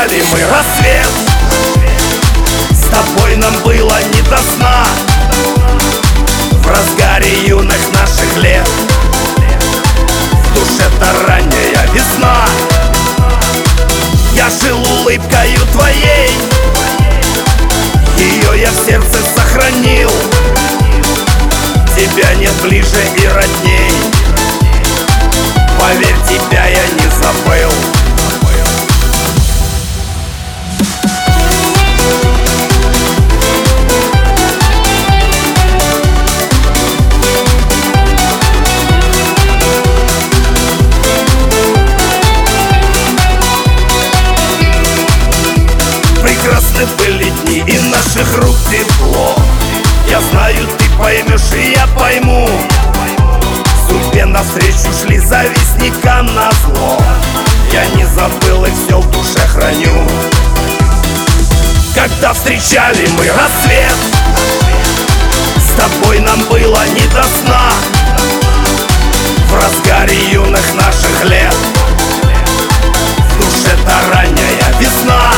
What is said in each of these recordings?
встречали мы рассвет. С тобой нам было не до сна в разгаре юных наших лет. В душе-то ранняя весна. Я жил улыбкою твоей, ее я в сердце сохранил. Тебя нет ближе и родней, поверь, тебя я не забыл. Прекрасны были дни и наших рук тепло. Я знаю, ты поймешь и я пойму. Судьбе навстречу шли завистникам назло. Я не забыл и все в душе храню. Когда встречали мы рассвет, с тобой нам было не до сна в разгаре юных наших лет. В душе-то ранняя весна.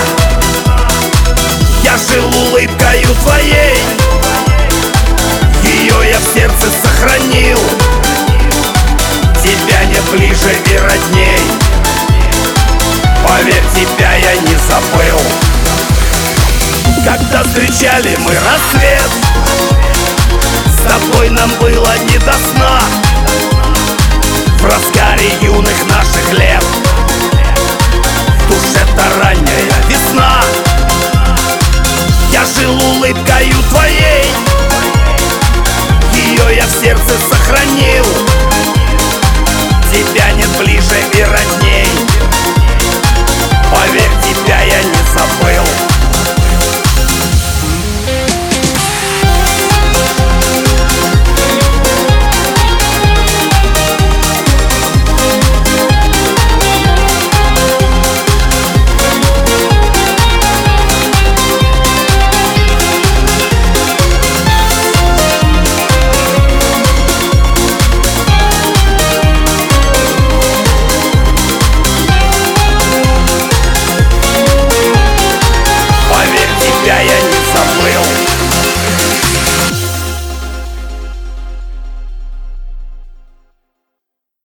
Я жил улыбкою твоей, ее я в сердце сохранил. Тебя нет ближе и родней, поверь, тебя я не забыл. Когда встречали мы рассвет, с тобой нам было не до сна в разгаре юных наших лет. В душе-то ранняя весна. Я жил улыбкою твоей, ее я в сердце сохранил. Тебя нет ближе и родней.